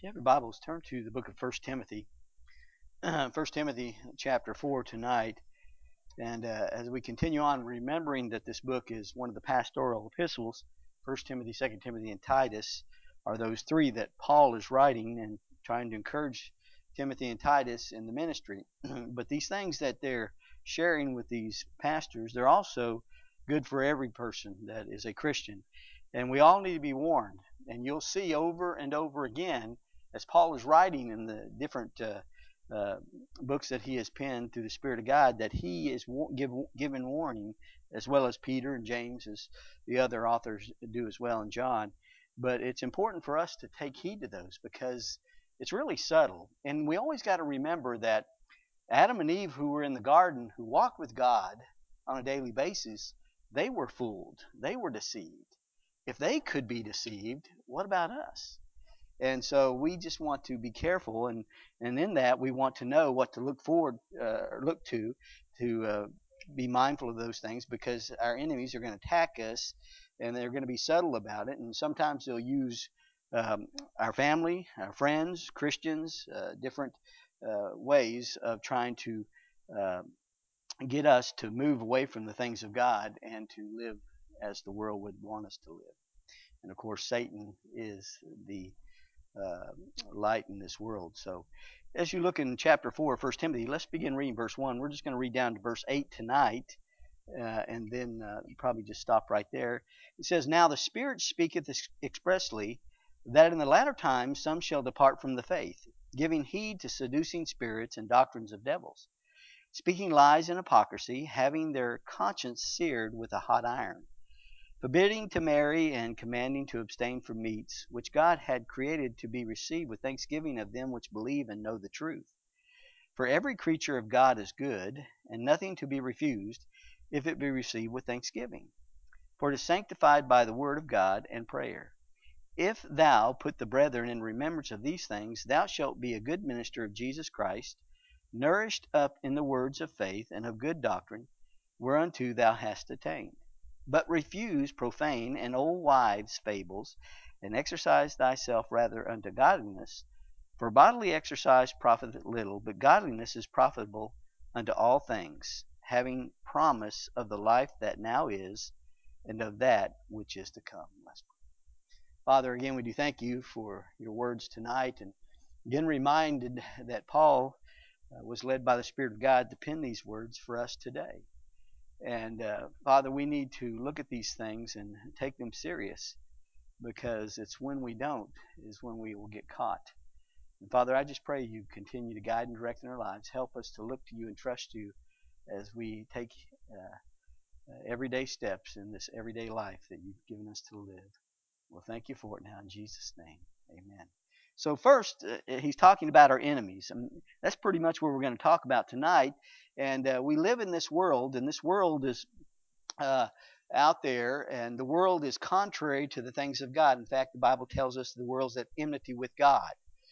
You have your Bibles, turn to the book of First Timothy. First Timothy chapter 4 tonight. And as we continue on, remembering that this book is one of the pastoral epistles, First Timothy, Second Timothy, and Titus are those three that Paul is writing and trying to encourage Timothy and Titus in the ministry. But these things that they're sharing with these pastors, they're also good for every person that is a Christian. And we all need to be warned. And you'll see over and over again, as Paul is writing in the different uh, books that he has penned through the Spirit of God, that he is given warning, as well as Peter and James, as the other authors do as well, and John. But it's important for us to take heed to those because it's really subtle. And we always got to remember that Adam and Eve, who were in the garden, who walked with God on a daily basis, they were fooled. They were deceived. If they could be deceived, what about us? And so we just want to be careful, and in that we want to know what to look forward, or look to be mindful of those things because our enemies are going to attack us, and they're going to be subtle about it. And sometimes they'll use our family, our friends, Christians, different ways of trying to uh, get us to move away from the things of God and to live as the world would want us to live. And of course, Satan is the uh, light in this world. So, as you look in chapter 4 of 1 Timothy, let's begin reading verse 1. We're just going to read down to verse 8 tonight, and then probably just stop right there. It says, "Now the Spirit speaketh expressly that in the latter times some shall depart from the faith, giving heed to seducing spirits and doctrines of devils, speaking lies and hypocrisy, having their conscience seared with a hot iron, forbidding to marry and commanding to abstain from meats, which God had created to be received with thanksgiving of them which believe and know the truth. For every creature of God is good, and nothing to be refused, if it be received with thanksgiving. For it is sanctified by the word of God and prayer. If thou put the brethren in remembrance of these things, thou shalt be a good minister of Jesus Christ, nourished up in the words of faith and of good doctrine, whereunto thou hast attained. But refuse profane and old wives' fables, and exercise thyself rather unto godliness. For bodily exercise profiteth little, but godliness is profitable unto all things, having promise of the life that now is, and of that which is to come." Let's pray. Father, again, we do thank you for your words tonight, and again reminded that Paul was led by the Spirit of God to pen these words for us today. And Father, we need to look at these things and take them serious because it's when we don't is when we will get caught. And Father, I just pray you continue to guide and direct in our lives. Help us to look to you and trust you as we take everyday steps in this everyday life that you've given us to live. Well, thank you for it now in Jesus' name. Amen. So first, he's talking about our enemies. And that's pretty much what we're going to talk about tonight. And we live in this world, and this world is uh, out there, and the world is contrary to the things of God. In fact, the Bible tells us the world's at enmity with God.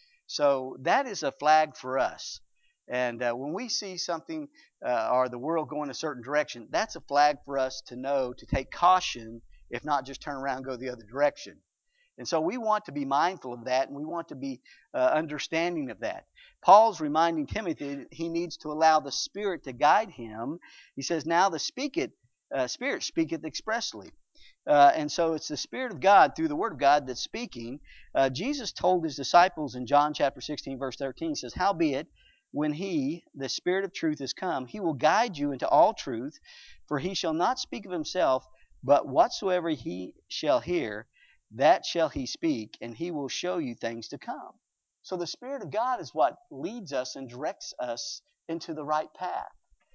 So that is a flag for us. And when we see something or the world going a certain direction, that's a flag for us to know to take caution, if not just turn around and go the other direction. And so we want to be mindful of that, and we want to be understanding of that. Paul's reminding Timothy he needs to allow the Spirit to guide him. He says, "Now the Spirit speaketh expressly." And so it's the Spirit of God through the Word of God that's speaking. Jesus told his disciples in John chapter 16, verse 13, he says, "Howbeit, when he, the Spirit of truth, is come, he will guide you into all truth, for he shall not speak of himself, but whatsoever he shall hear, that shall he speak, and he will show you things to come." So the Spirit of God is what leads us and directs us into the right path.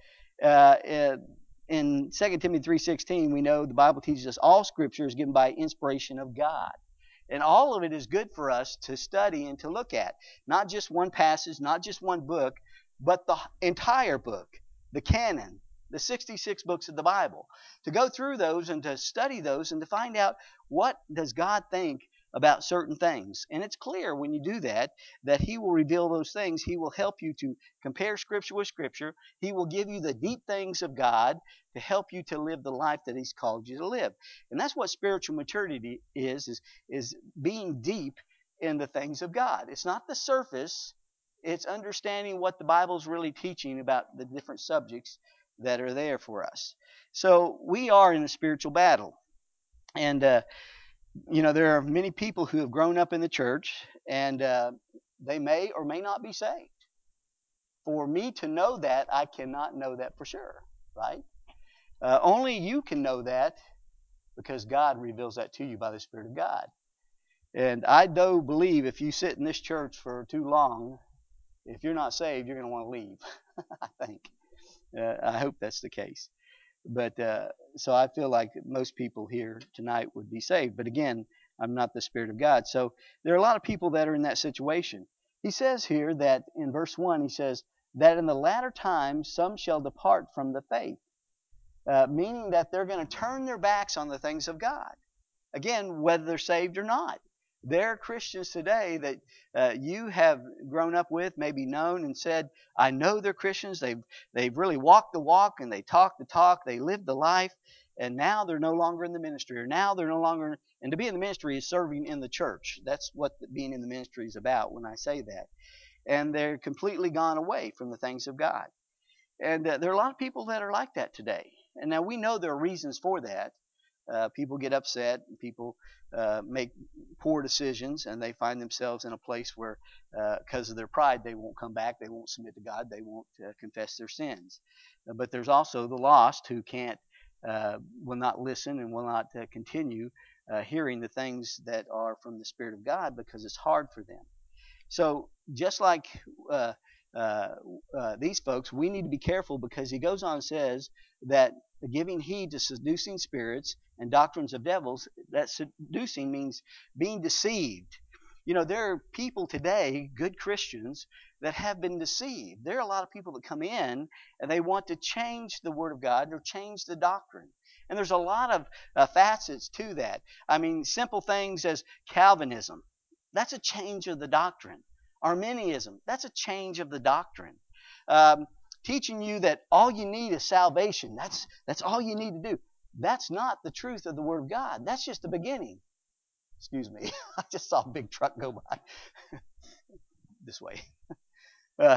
Uh, in 2 Timothy 3:16, we know the Bible teaches us all Scripture is given by inspiration of God. And all of it is good for us to study and to look at. Not just one passage, not just one book, but the entire book, the canon, the 66 books of the Bible. To go through those and to study those and to find out what does God think about certain things. And it's clear when you do that He will reveal those things. He will help you to compare Scripture with Scripture. He will give you the deep things of God to help you to live the life that He's called you to live. And that's what spiritual maturity is being deep in the things of God. It's not the surface. It's understanding what the Bible's really teaching about the different subjects that are there for us. So we are in a spiritual battle. And, there are many people who have grown up in the church, and they may or may not be saved. For me to know that, I cannot know that for sure, right? Only you can know that because God reveals that to you by the Spirit of God. And I do believe if you sit in this church for too long, if you're not saved, you're going to want to leave. I think. I hope that's the case. But so I feel like most people here tonight would be saved. But again, I'm not the Spirit of God. So there are a lot of people that are in that situation. He says here that in verse 1, he says, that in the latter times some shall depart from the faith, meaning that they're going to turn their backs on the things of God. Again, whether they're saved or not. There are Christians today that you have grown up with, maybe known and said, I know they're Christians. They've really walked the walk and they talk the talk. They live the life. And now they're no longer in the ministry. Or now they're no longer, and to be in the ministry is serving in the church. That's what being in the ministry is about when I say that. And they're completely gone away from the things of God. And there are a lot of people that are like that today. And now we know there are reasons for that. People get upset, and people make poor decisions, and they find themselves in a place where, because of their pride, they won't come back, they won't submit to God, they won't confess their sins. But there's also the lost who will not listen and will not continue hearing the things that are from the Spirit of God because it's hard for them. So just like uh, uh, these folks, we need to be careful because he goes on and says that giving heed to seducing spirits and doctrines of devils, that seducing means being deceived. There are people today, good Christians, that have been deceived. There are a lot of people that come in and they want to change the Word of God or change the doctrine. And there's a lot of facets to that. I mean, simple things as Calvinism. That's a change of the doctrine. Arminianism, that's a change of the doctrine. Um, Teaching you that all you need is salvation. That's all you need to do. That's not the truth of the Word of God. That's just the beginning. Excuse me. I just saw a big truck go by this way. Uh,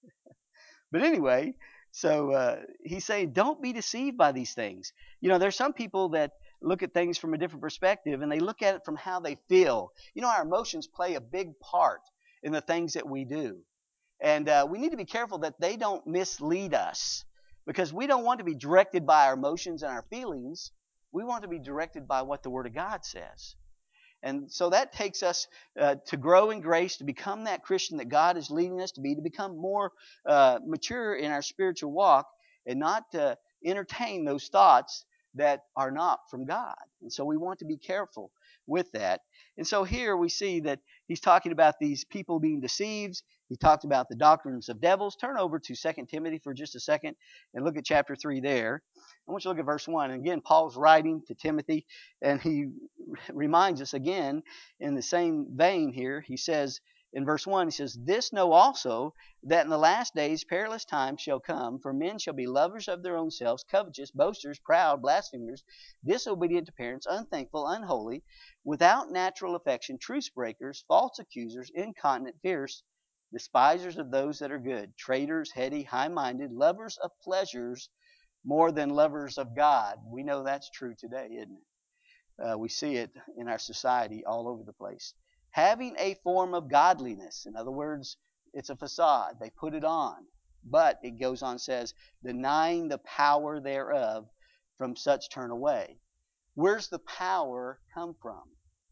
but anyway, so he's saying, don't be deceived by these things. There's some people that look at things from a different perspective, and they look at it from how they feel. Our emotions play a big part in the things that we do. And we need to be careful that they don't mislead us because we don't want to be directed by our emotions and our feelings. We want to be directed by what the Word of God says. And so that takes us to grow in grace, to become that Christian that God is leading us to be, to become more mature in our spiritual walk and not entertain those thoughts that are not from God. And so we want to be careful with that. And so here we see that he's talking about these people being deceived. He talked about the doctrines of devils. Turn over to 2 Timothy for just a second and look at chapter 3 there. I want you to look at verse 1. And again, Paul's writing to Timothy, and he reminds us again in the same vein here. He says in verse 1, he says, this know also, that in the last days perilous times shall come, for men shall be lovers of their own selves, covetous, boasters, proud, blasphemers, disobedient to parents, unthankful, unholy, without natural affection, truce breakers, false accusers, incontinent, fierce, despisers of those that are good, traitors, heady, high-minded, lovers of pleasures more than lovers of God. We know that's true today, isn't it? We see it in our society all over the place. Having a form of godliness. In other words, it's a facade. They put it on. But it goes on and says, denying the power thereof, from such turn away. Where's the power come from?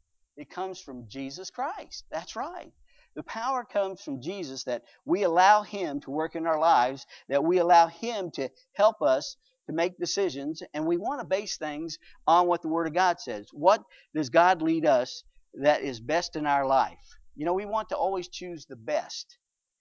It comes from Jesus Christ. That's right. The power comes from Jesus, that we allow Him to work in our lives, that we allow Him to help us to make decisions, and we want to base things on what the Word of God says. What does God lead us that is best in our life? We want to always choose the best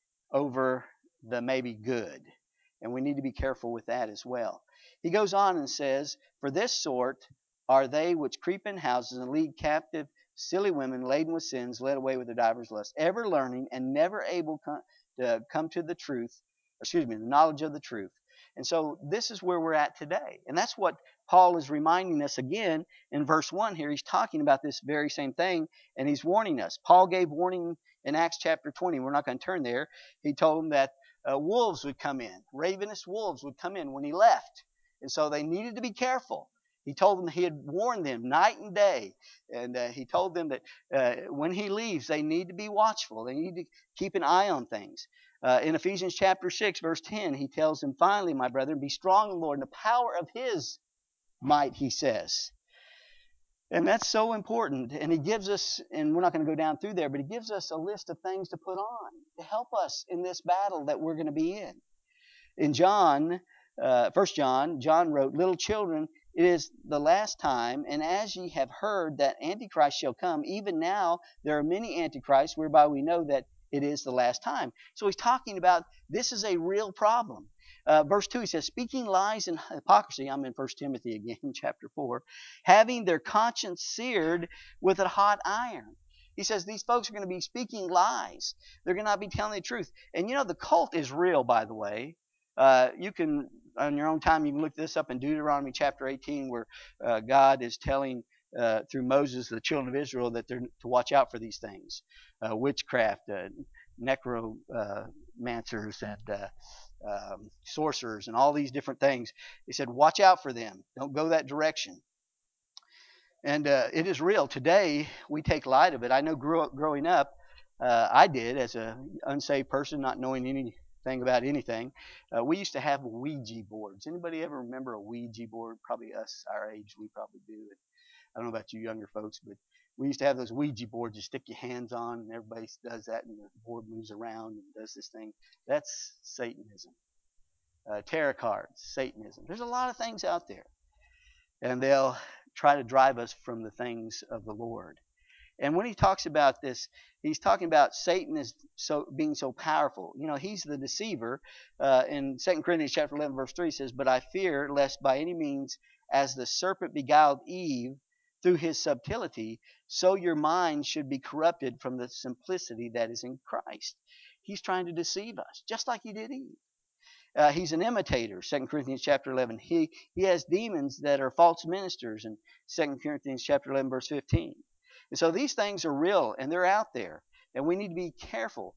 over the maybe good, and we need to be careful with that as well. He goes on and says, for this sort are they which creep in houses and lead captive silly women laden with sins, led away with their divers lusts, ever learning and never able to come to the truth, the knowledge of the truth. And so this is where we're at today. And that's what Paul is reminding us again in verse 1 here. He's talking about this very same thing, and he's warning us. Paul gave warning in Acts chapter 20. We're not going to turn there. He told them that wolves would come in. Ravenous wolves would come in when he left. And so they needed to be careful. He told them he had warned them night and day. And he told them that when he leaves, they need to be watchful. They need to keep an eye on things. In Ephesians chapter 6, verse 10, he tells them, finally, my brethren, be strong in the Lord and the power of his might, he says. And that's so important. And he gives us, and we're not going to go down through there, but he gives us a list of things to put on to help us in this battle that we're going to be in. In John, 1 John, John wrote, little children, it is the last time, and as ye have heard that Antichrist shall come, even now there are many Antichrists, whereby we know that it is the last time. So he's talking about this is a real problem. Verse 2, he says, speaking lies and hypocrisy, I'm in 1 Timothy again, chapter 4, having their conscience seared with a hot iron. He says these folks are going to be speaking lies. They're going to not be telling the truth. And you know, the cult is real, by the way. You can, on your own time, you can look this up in Deuteronomy chapter 18, where God is telling through Moses the children of Israel that they're to watch out for these things, witchcraft, necromancers, and sorcerers, and all these different things. He said, watch out for them. Don't go that direction. And it is real. Today, we take light of it. I know growing up, I did as an unsaved person, not knowing anything about anything. We used to have Ouija boards. Anybody ever remember a Ouija board? Probably us, our age, we probably do. I don't know about you younger folks, but we used to have those Ouija boards you stick your hands on, and everybody does that, and the board moves around and does this thing. That's Satanism. Tarot cards, Satanism. There's a lot of things out there. And they'll try to drive us from the things of the Lord. And when he talks about this, he's talking about Satan is being so powerful. You know, he's the deceiver. In 2 Corinthians chapter 11, verse 3 says, but I fear lest by any means, as the serpent beguiled Eve through his subtlety, so your mind should be corrupted from the simplicity that is in Christ. He's trying to deceive us, just like he did Eve. He's an imitator, 2 Corinthians chapter 11. He has demons that are false ministers in 2 Corinthians chapter 11, verse 15. And so these things are real, and they're out there, and we need to be careful.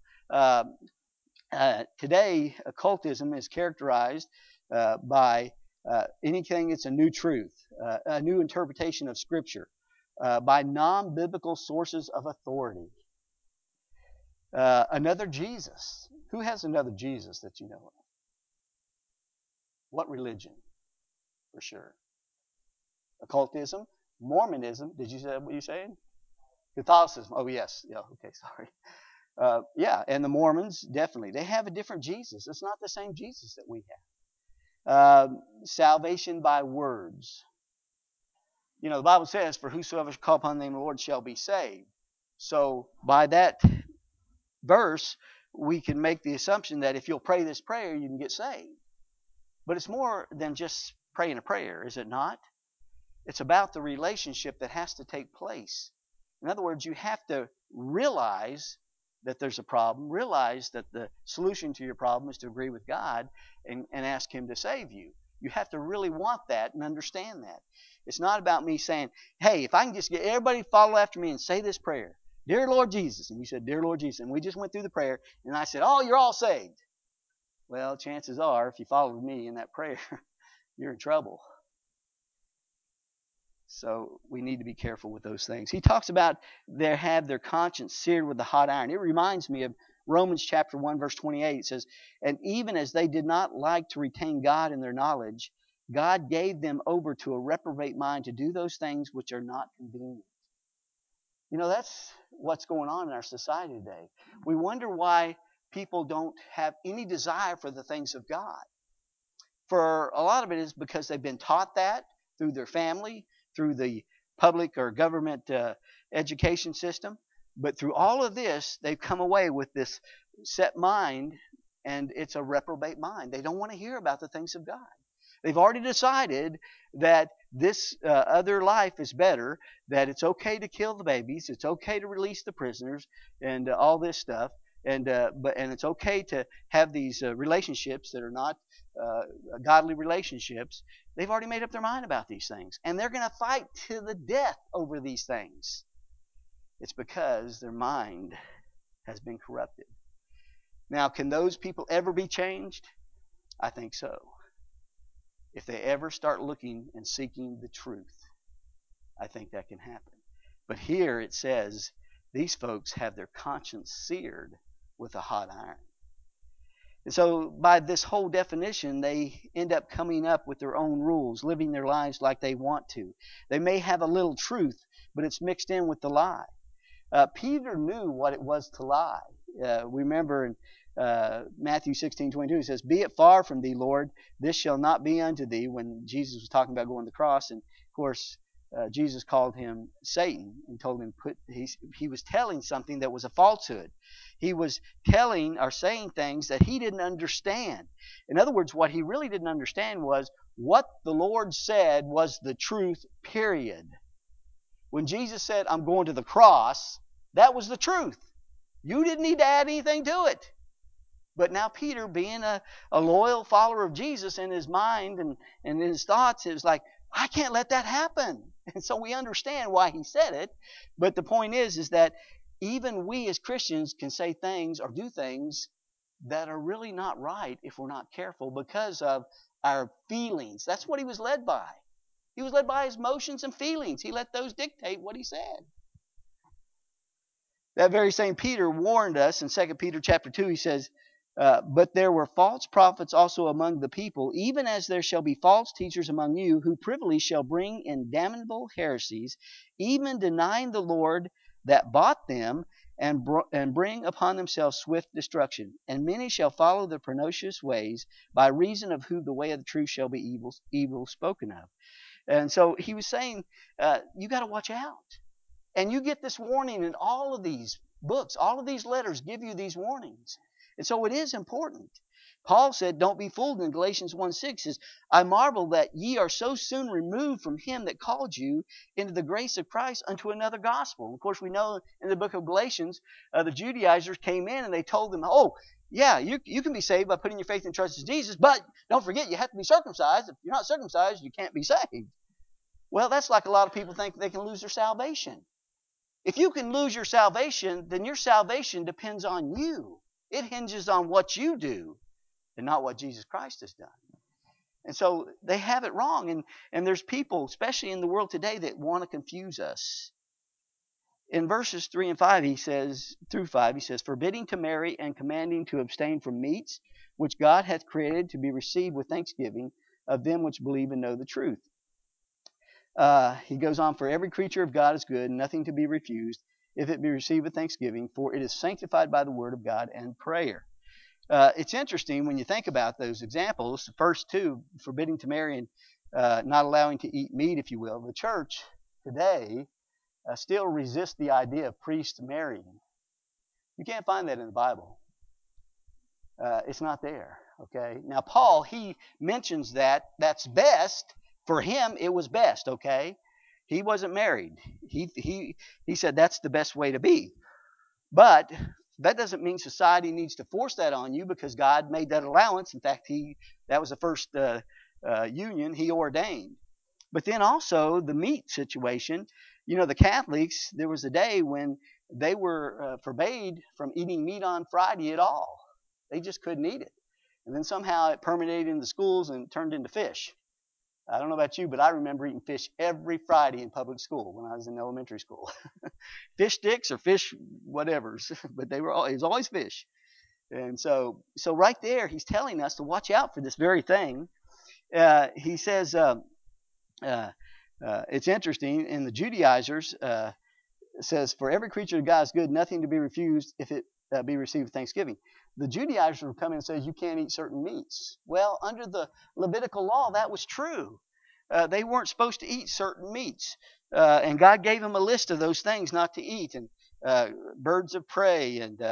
Today, occultism is characterized by anything that's a new truth, a new interpretation of Scripture, by non-biblical sources of authority. Another Jesus. Who has another Jesus that you know of? What religion? For sure. Occultism, Mormonism. Did you say what you're saying? Catholicism. Oh, yes. Yeah, okay, sorry. Yeah, and the Mormons, definitely. They have a different Jesus. It's not the same Jesus that we have. Salvation by words. You know, the Bible says, for whosoever shall call upon the name of the Lord shall be saved. So, by that verse, we can make the assumption that if you'll pray this prayer, you can get saved. But it's more than just praying a prayer, is it not? It's about the relationship that has to take place. In other words, you have to realize that there's a problem, realize that the solution to your problem is to agree with God and ask Him to save you. You have to really want that and understand that. It's not about me saying, hey, if I can just get everybody to follow after me and say this prayer, Dear Lord Jesus, and you said, Dear Lord Jesus, and we just went through the prayer, and I said, oh, you're all saved. Well, chances are, if you followed me in that prayer, you're in trouble. So we need to be careful with those things. He talks about they have their conscience seared with the hot iron. It reminds me of Romans chapter 1, verse 28. It says, and even as they did not like to retain God in their knowledge, God gave them over to a reprobate mind to do those things which are not convenient. You know, that's what's going on in our society today. We wonder why people don't have any desire for the things of God. For a lot of it is because they've been taught that through their family, through the public or government education system. But through all of this, they've come away with this set mind, and it's a reprobate mind. They don't want to hear about the things of God. They've already decided that this other life is better, that it's okay to kill the babies, it's okay to release the prisoners, and all this stuff. And it's okay to have these relationships that are not godly relationships. They've already made up their mind about these things, and they're going to fight to the death over these things. It's because their mind has been corrupted. Now, can those people ever be changed? I think so. If they ever start looking and seeking the truth, I think that can happen. But here it says these folks have their conscience seared with a hot iron. And so, by this whole definition, they end up coming up with their own rules, living their lives like they want to. They may have a little truth, but it's mixed in with the lie. Peter knew what it was to lie. We remember in Matthew 16:22, it says, "Be it far from thee, Lord, this shall not be unto thee," when Jesus was talking about going to the cross. And of course, Jesus called him Satan and told him he was telling something that was a falsehood. He was telling or saying things that he didn't understand. In other words, what he really didn't understand was what the Lord said was the truth, period. When Jesus said, "I'm going to the cross," that was the truth. You didn't need to add anything to it. But now Peter, being a loyal follower of Jesus, in his mind and in his thoughts, it was like, I can't let that happen. And so we understand why he said it. But the point is that even we as Christians can say things or do things that are really not right if we're not careful because of our feelings. That's what he was led by. He was led by his emotions and feelings. He let those dictate what he said. That very same Peter warned us in 2 Peter chapter 2. He says, "But there were false prophets also among the people, even as there shall be false teachers among you, who privily shall bring in damnable heresies, even denying the Lord that bought them, and bring upon themselves swift destruction. And many shall follow their pernicious ways, by reason of whom the way of the truth shall be evil spoken of." And so he was saying, you got to watch out. And you get this warning in all of these books. All of these letters give you these warnings. And so it is important. Paul said, "Don't be fooled," in Galatians 1:6 says, "I marvel that ye are so soon removed from him that called you into the grace of Christ unto another gospel." And of course, we know in the book of Galatians, the Judaizers came in and they told them, "Oh, yeah, you can be saved by putting your faith and trust in Jesus, but don't forget you have to be circumcised. If you're not circumcised, you can't be saved." Well, that's like a lot of people think they can lose their salvation. If you can lose your salvation, then your salvation depends on you. It hinges on what you do and not what Jesus Christ has done. And so they have it wrong. And there's people, especially in the world today, that want to confuse us. In verses 3 and 5, he says, through 5, he says, "Forbidding to marry and commanding to abstain from meats, which God hath created to be received with thanksgiving of them which believe and know the truth." He goes on, "For every creature of God is good, nothing to be refused, if it be received with thanksgiving, for it is sanctified by the word of God and prayer." It's interesting when you think about those examples. The first two, forbidding to marry and not allowing to eat meat, if you will. The church today still resists the idea of priests marrying. You can't find that in the Bible. It's not there. Okay. Now Paul, he mentions that that's best. For him, it was best. Okay. He wasn't married. He said that's the best way to be. But that doesn't mean society needs to force that on you, because God made that allowance. In fact, that was the first union he ordained. But then also the meat situation. You know, the Catholics, there was a day when they were forbade from eating meat on Friday at all. They just couldn't eat it. And then somehow it permeated in the schools and turned into fish. I don't know about you, but I remember eating fish every Friday in public school when I was in elementary school. Fish sticks or fish whatevers, but it was always fish. And so right there, he's telling us to watch out for this very thing. He says, it's interesting, in the Judaizers, says, "For every creature of God is good, nothing to be refused, if it be received with thanksgiving." The Judaizers would come in and say, you can't eat certain meats. Well, under the Levitical law, that was true. They weren't supposed to eat certain meats. And God gave them a list of those things not to eat. And birds of prey and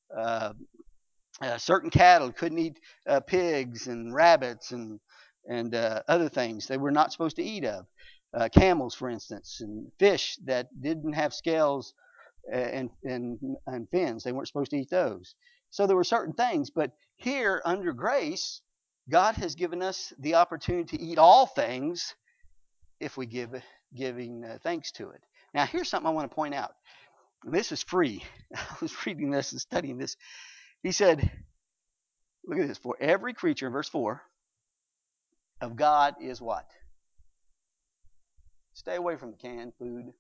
certain cattle couldn't eat pigs and rabbits and other things they were not supposed to eat of. Camels, for instance, and fish that didn't have scales and fins. They weren't supposed to eat those. So there were certain things. But here, under grace, God has given us the opportunity to eat all things if we giving thanks to it. Now, here's something I want to point out. This is free. I was reading this and studying this. He said, look at this. For every creature, in verse 4, of God is what? Stay away from the canned food.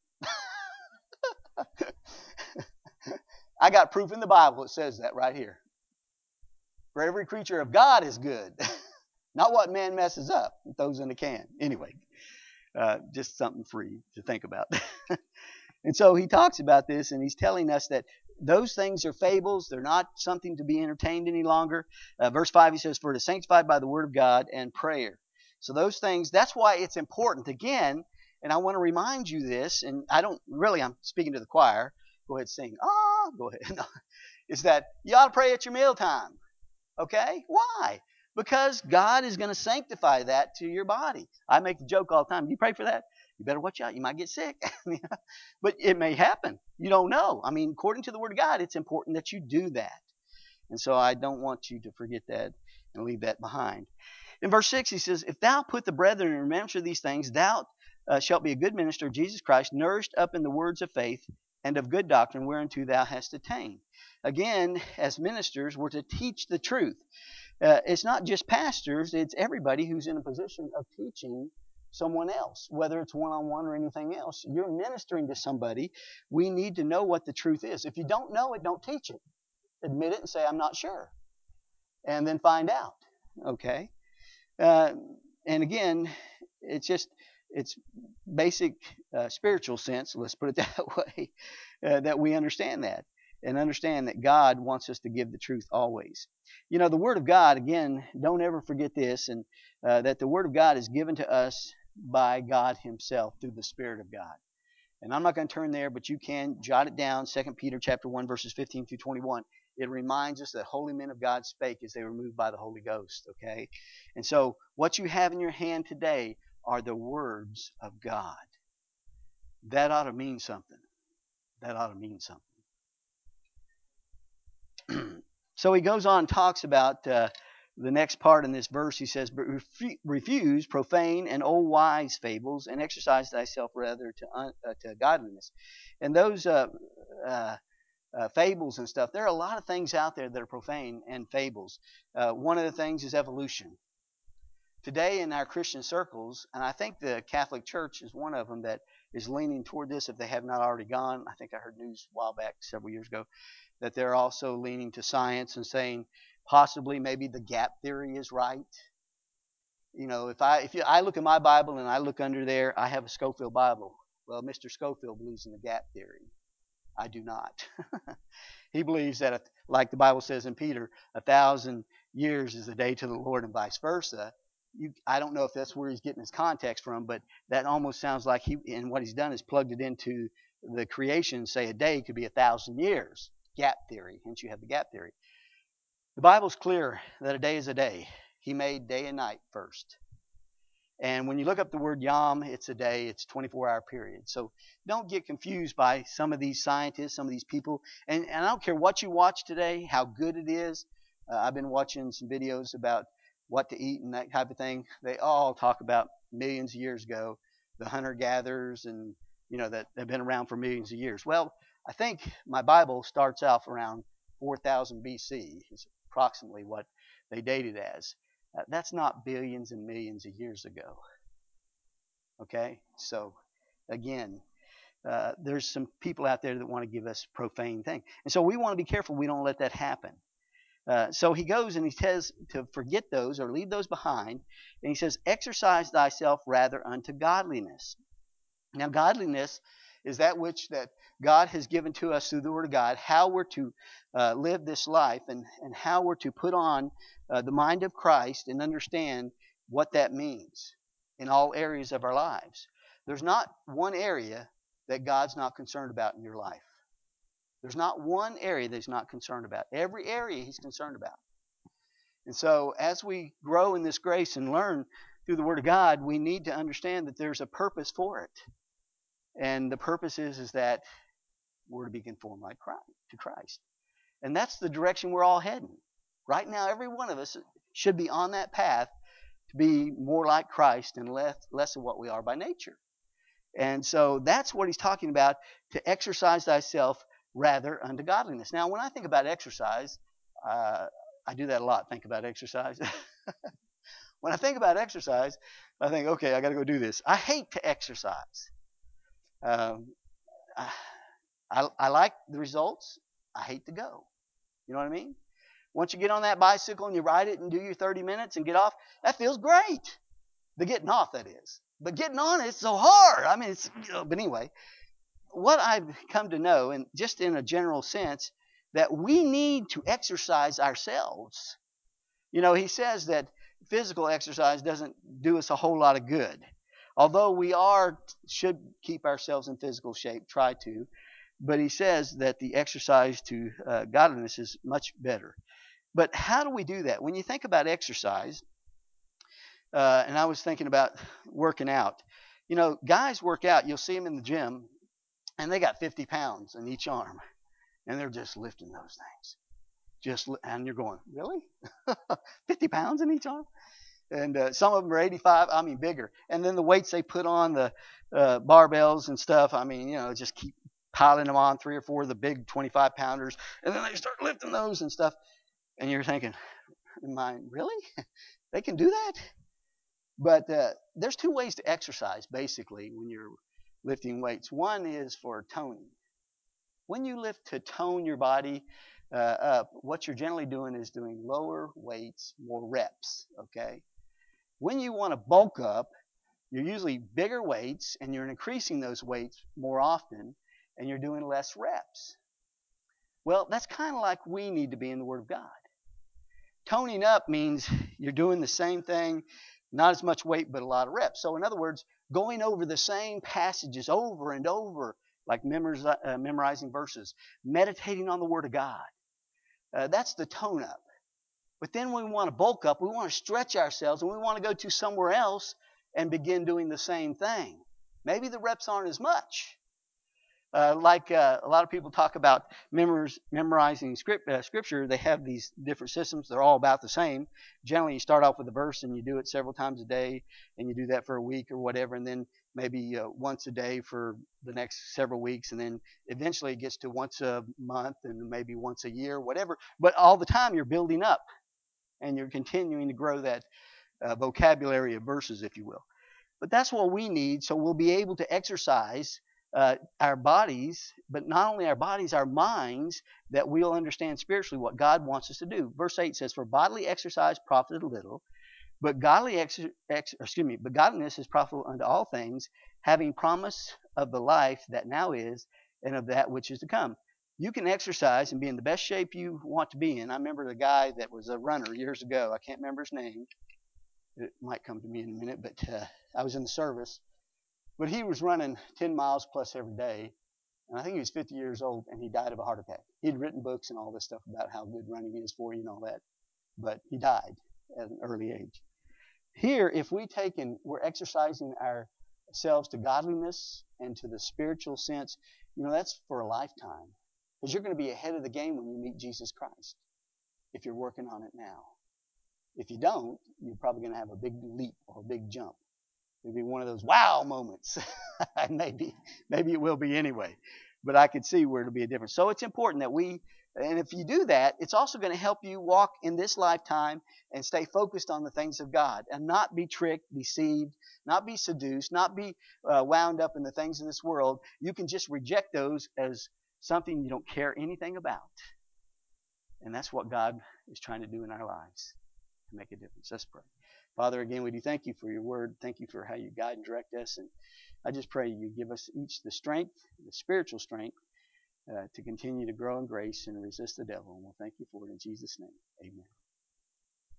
I got proof in the Bible that says that right here. For every creature of God is good. Not what man messes up and throws in a can. Anyway, just something free to think about. And so he talks about this, and he's telling us that those things are fables. They're not something to be entertained any longer. Verse 5, he says, for it is sanctified by the word of God and prayer. So those things, that's why it's important. Again, and I want to remind you this, and I'm speaking to the choir. Go ahead, sing. Go ahead. No, is that you ought to pray at your mealtime. Okay? Why? Because God is going to sanctify that to your body. I make the joke all the time. You pray for that? You better watch out. You might get sick. But it may happen. You don't know. I mean, according to the Word of God, it's important that you do that. And so I don't want you to forget that and leave that behind. In verse 6, he says, if thou put the brethren in remembrance of these things, thou shalt be a good minister of Jesus Christ, nourished up in the words of faith and of good doctrine whereunto thou hast attained. Again, as ministers, we're to teach the truth. It's not just pastors, it's everybody who's in a position of teaching someone else, whether it's one-on-one or anything else. You're ministering to somebody. We need to know what the truth is. If you don't know it, don't teach it. Admit it and say, I'm not sure. And then find out. Okay? And again, it's basic spiritual sense, let's put it that way, that we understand that and understand that God wants us to give the truth always. You know, the Word of God, again, don't ever forget this, and that the Word of God is given to us by God Himself through the Spirit of God. And I'm not going to turn there, but you can jot it down, 2 Peter chapter 1, verses 15 through 21. It reminds us that holy men of God spake as they were moved by the Holy Ghost, okay? And so what you have in your hand today are the words of God. That ought to mean something. That ought to mean something. So he goes on and talks about the next part in this verse. He says, but refuse profane and old wise fables, and exercise thyself rather to godliness. And those fables and stuff, there are a lot of things out there that are profane and fables. One of the things is evolution. Today in our Christian circles, and I think the Catholic Church is one of them that is leaning toward this if they have not already gone. I think I heard news a while back, several years ago, that they're also leaning to science and saying possibly maybe the gap theory is right. You know, if I look at my Bible and I look under there, I have a Scofield Bible. Well, Mr. Scofield believes in the gap theory. I do not. He believes that, like the Bible says in Peter, 1,000 years is a day to the Lord and vice versa. I don't know if that's where he's getting his context from, but that almost sounds like what he's done is plugged it into the creation, say a day could be 1,000 years. Gap theory, hence you have the gap theory. The Bible's clear that a day is a day. He made day and night first. And when you look up the word yom, it's a day, it's a 24-hour period. So don't get confused by some of these scientists, some of these people. And I don't care what you watch today, how good it is. I've been watching some videos about what to eat and that type of thing. They all talk about millions of years ago, the hunter-gatherers and, that have been around for millions of years. Well, I think my Bible starts off around 4000 BC is approximately what they date it as. That's not billions and millions of years ago. Okay? So, again, there's some people out there that want to give us profane things. And so we want to be careful we don't let that happen. So he goes and he says to forget those or leave those behind. And he says, exercise thyself rather unto godliness. Now, godliness is that which that God has given to us through the Word of God, how we're to live this life and how we're to put on the mind of Christ and understand what that means in all areas of our lives. There's not one area that God's not concerned about in your life. There's not one area that He's not concerned about. Every area He's concerned about. And so as we grow in this grace and learn through the Word of God, we need to understand that there's a purpose for it. And the purpose is that we're to be conformed like to Christ. And that's the direction we're all heading. Right now, every one of us should be on that path to be more like Christ and less of what we are by nature. And so that's what he's talking about, to exercise thyself rather unto godliness. Now, when I think about exercise, I do that a lot, think about exercise. When I think about exercise, I think, okay, I got to go do this. I hate to exercise. Um, I like the results. I hate to go. You know what I mean? Once you get on that bicycle and you ride it and do your 30 minutes and get off, that feels great. The getting off, that is. But getting on it's so hard. I mean, but anyway, what I've come to know, and just in a general sense, that we need to exercise ourselves. You know, he says that physical exercise doesn't do us a whole lot of good. Although we should keep ourselves in physical shape, try to. But he says that the exercise to godliness is much better. But how do we do that? When you think about exercise, and I was thinking about working out. You know, guys work out. You'll see them in the gym, and they got 50 pounds in each arm, and they're just lifting those things. And you're going, really? 50 pounds in each arm? And some of them are 85. I mean, bigger. And then the weights they put on, the barbells and stuff. I mean, just keep piling them on, 3 or 4 of the big 25 pounders, and then they start lifting those and stuff. And you're thinking, really? They can do that? But there's 2 ways to exercise, basically, when you're lifting weights. One is for toning. When you lift to tone your body up, what you're generally doing is doing lower weights, more reps, okay? When you want to bulk up, you're usually bigger weights, and you're increasing those weights more often, and you're doing less reps. Well, that's kind of like we need to be in the Word of God. Toning up means you're doing the same thing, not as much weight, but a lot of reps. So in other words, going over the same passages over and over, like memorizing verses, meditating on the Word of God. That's the tone up. But then when we want to bulk up, we want to stretch ourselves, and we want to go to somewhere else and begin doing the same thing. Maybe the reps aren't as much. A lot of people talk about memorizing scripture, they have these different systems. They're all about the same. Generally, you start off with a verse and you do it several times a day, and you do that for a week or whatever, and then maybe once a day for the next several weeks, and then eventually it gets to once a month and maybe once a year, whatever. But all the time you're building up, and you're continuing to grow that vocabulary of verses, if you will. But that's what we need, so we'll be able to exercise our bodies, but not only our bodies, our minds, that we'll understand spiritually what God wants us to do. Verse 8 says, "For bodily exercise profiteth little, but godliness is profitable unto all things, having promise of the life that now is, and of that which is to come." You can exercise and be in the best shape you want to be in. I remember the guy that was a runner years ago. I can't remember his name. It might come to me in a minute, but I was in the service. But he was running 10 miles plus every day, and I think he was 50 years old, and he died of a heart attack. He'd written books and all this stuff about how good running is for you and all that, but he died at an early age. Here, if we're exercising ourselves to godliness and to the spiritual sense, that's for a lifetime. Because you're going to be ahead of the game when you meet Jesus Christ, if you're working on it now. If you don't, you're probably going to have a big leap or a big jump. It'll be one of those wow moments. maybe it will be anyway. But I could see where it'll be a difference. So it's important that and if you do that, it's also going to help you walk in this lifetime and stay focused on the things of God and not be tricked, deceived, not be seduced, not be wound up in the things of this world. You can just reject those as something you don't care anything about. And that's what God is trying to do in our lives, to make a difference. Let's pray. Father, again, we do thank you for your word. Thank you for how you guide and direct us. And I just pray you give us each the strength, the spiritual strength, to continue to grow in grace and resist the devil. And we'll thank you for it in Jesus' name. Amen.